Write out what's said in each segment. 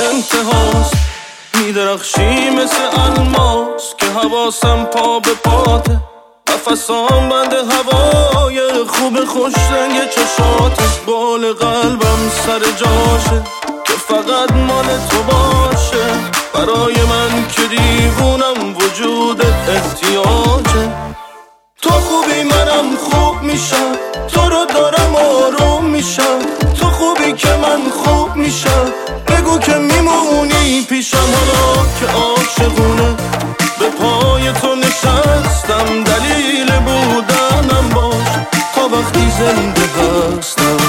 انتهاست. میدرخشی مثل الماس که حواسم پا به پاته، نفسام بند هوای خوب خوش رنگ چشاته. بال قلبم سر جاشه که فقط مال تو باشه، برای من که دیوونم وجودت احتیاجه. تو خوبی منم خوب میشم، تو رو دارم آروم میشم. تو خوبی که من خوب میشم، بگو که میمونی پیشم. حالا که عاشقونه به پای تو نشستم، دلیل بودنم باش تا وقتی زنده هستم.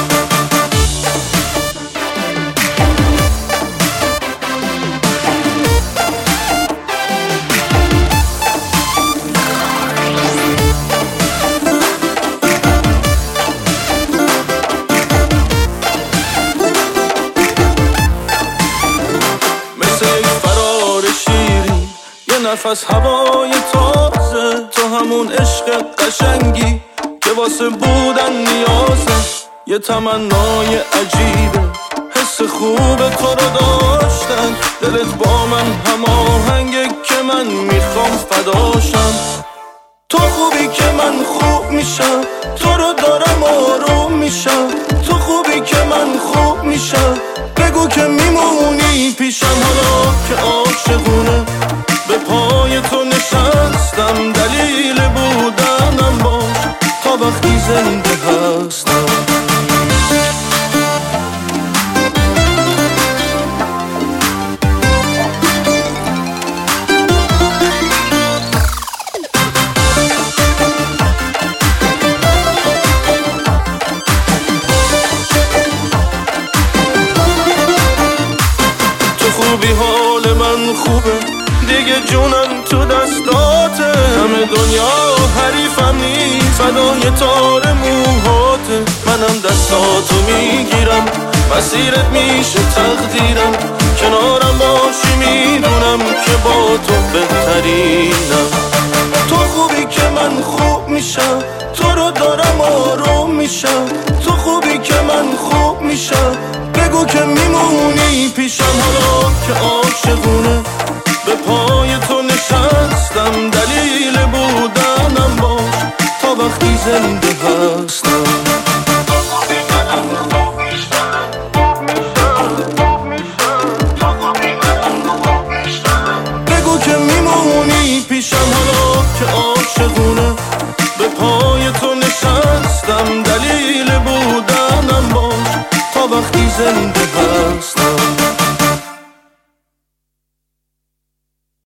نفس هوای تازه، تو همون عشق قشنگی که واسه بودن نیازه. یه تمنای عجیبه حس خوب تو رو داشتن، دلت با من هماهنگه که من میخوام فداشم. تو خوبی که من خوب میشم، تو رو دارم آروم میشم. تو خوبی که من خوب میشم، بگو که میمونی پیشم. حالا که عاشقونه به پای تو نشستم، دلیل بودنم باش تا وقتی زنده هستم. تو خوبی حال من خوبه دیگه، جونم تو دستاته. همه دنیا حریفم نیست، فدای تار موهاته. منم دستاتو میگیرم، مسیرت میشه تقدیرم. کنارم باشی میدونم که با تو بهترینم. تو خوبی که من خوب میشم، تو رو دارم آروم میشم. تو خوبی که من خوب میشم، بگو که میمونی پیشم. حالا که عاشقونه به پای تو نشستم، دلیل بودنم باش تا وقتی زنده هستم. بگو که میمونی پیشم. حالا که عاشقونه به پای تو نشستم، دلیل بودنم باش تا وقتی زنده